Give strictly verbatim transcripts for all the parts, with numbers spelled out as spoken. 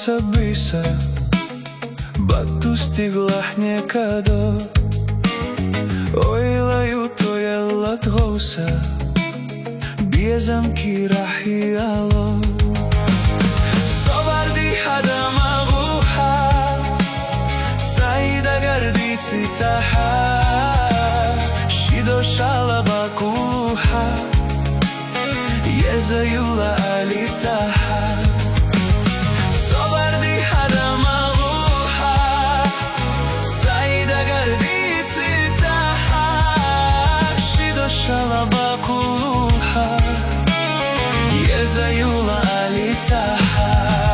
сонця бисер, бату стиглах некадо. Ойлаю тоя латроса, биезам кирахи ало. Соварди хадама руха, саида гарди цитаха, шидо шалаба кулуха, езаюла алитаха. Соварди хадама руха, саида гарди цитаха, шидо шалаба кулуха, езаюла алитаха.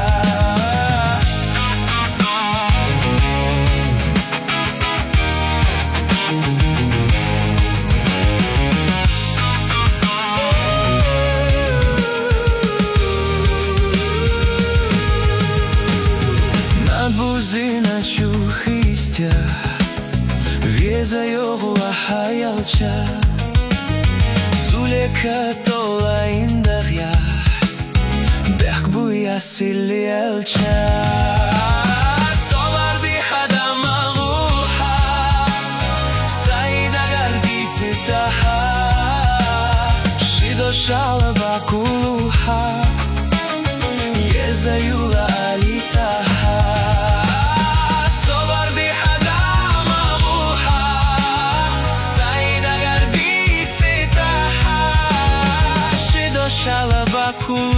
Buzina churristia, Vieza yorua hayalcha, Zuleka tola indaria, Berkbuya silielcha. Sovardi hadama ruha, Saida gardi citaha, Shido shalaba kuluha, Yezayula alitaha. Shalaba kulu